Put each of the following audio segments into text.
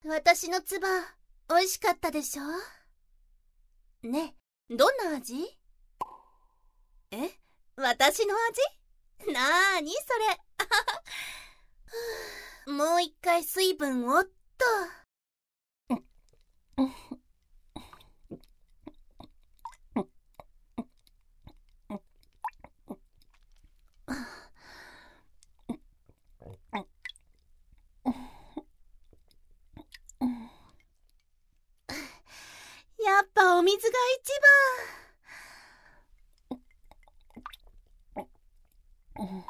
私の唾、美味しかったでしょ？ね、どんな味？私の味？なーにそれ。もう一回水分をっと。やっぱお水が一番。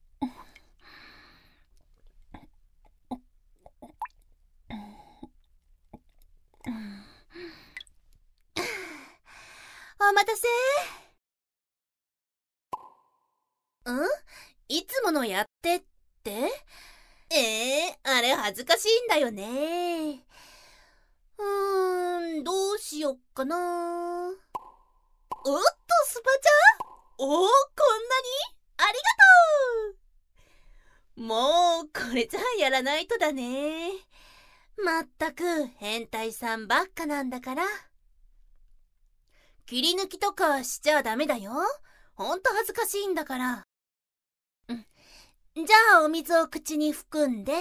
お待たせ。いつものやってって？あれ恥ずかしいんだよね。どうしよっかな。おっと、スパチャ？こんなに？ありがとう。もう、これじゃあやらないとだね。まったく、変態さんばっかなんだから。切り抜きとかしちゃダメだよ。ほんと恥ずかしいんだから。じゃあお水を口に含んで。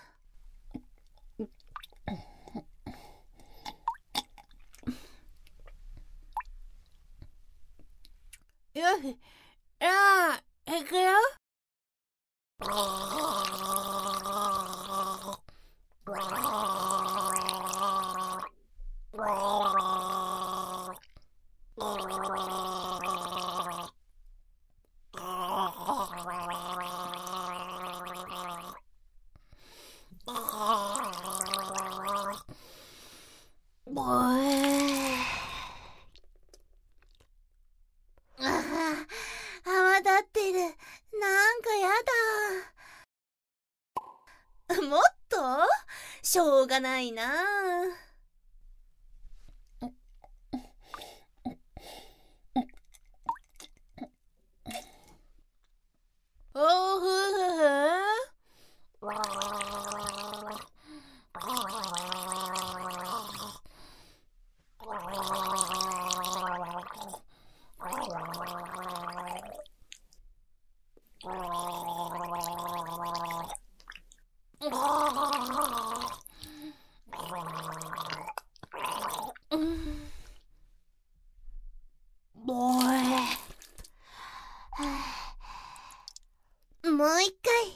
よし、いくよ。泡立ってる。なんかやだ。もっと？しょうがないな。おふふふ。もう一回。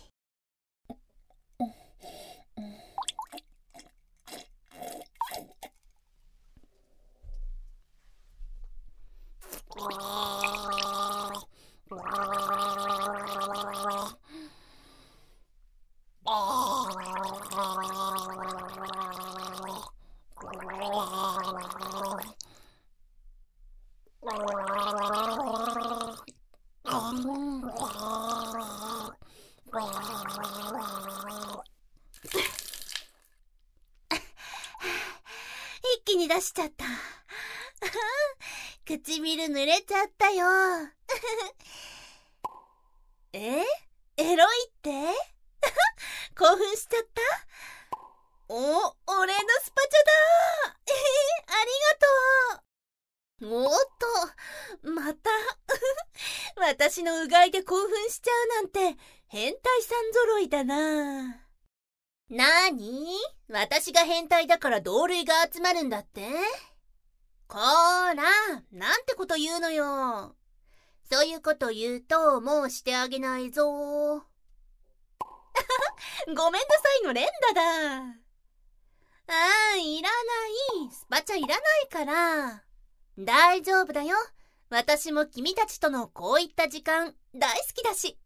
一気に出しちゃった。唇濡れちゃったよ。エロいって？興奮しちゃった？俺のスパチャだ。ありがとう。おっと、また。私のうがいで興奮しちゃうなんて変態さん揃いだな。なに？私が変態だから同類が集まるんだって？こーら、なんてこと言うのよ。そういうこと言うともうしてあげないぞ。ごめんなさいの連打だ。いらない。スパチャいらないから。大丈夫だよ。私も君たちとのこういった時間大好きだし。